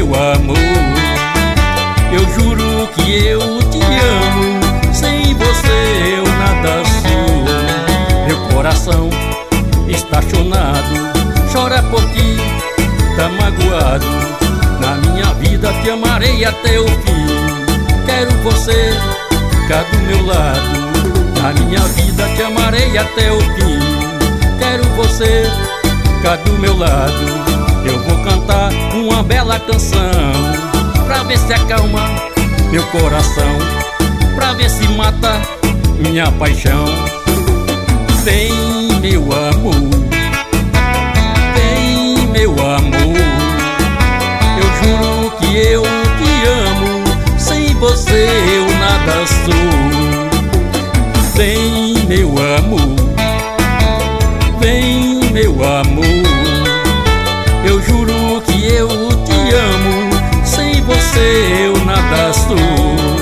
meu amor, eu juro que eu te amo. Sem você eu nada sou. Meu coração estacionado chora por ti, tá magoado. Na minha vida te amarei até o fim. Quero você cá do meu lado. Na minha vida te amarei até o fim. Quero você cá do meu lado. Eu vou cantar uma bela canção pra ver se acalma meu coração, pra ver se mata minha paixão. Vem, meu amor, vem, meu amor, eu juro que eu te amo. Sem você eu nada sou. Vem, meu amor, vem, meu amor, eu juro que eu te amo. Sem você eu nada sou.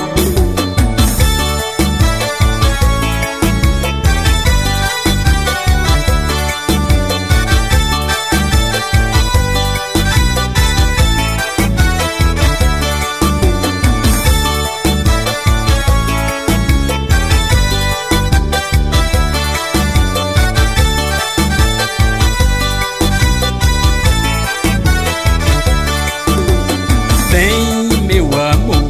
Vem, meu amor,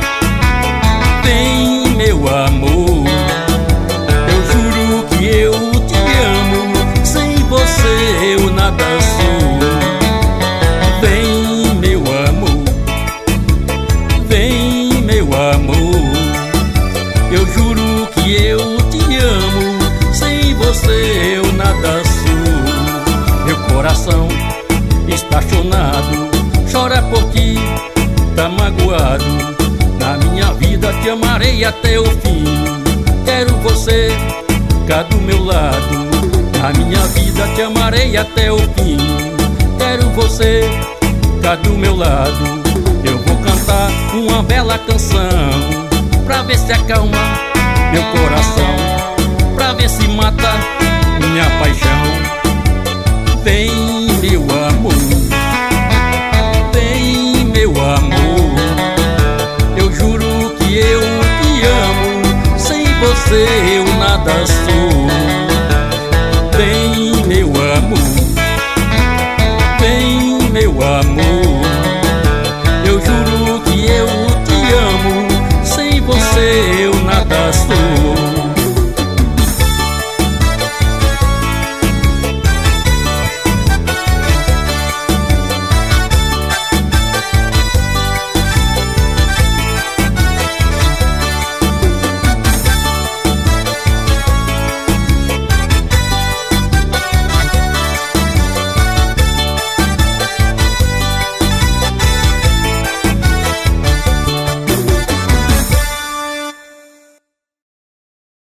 vem, meu amor, eu juro que eu te amo. Sem você eu nada sou. Vem, meu amor, vem, meu amor, eu juro que eu te amo. Sem você eu nada sou. Meu coração estacionado chora por ti, tá magoado. Na minha vida te amarei até o fim. Quero você cá do meu lado. Na minha vida te amarei até o fim. Quero você cá do meu lado. Eu vou cantar uma bela canção pra ver se acalma meu coração, pra ver se mata minha paixão. Vem,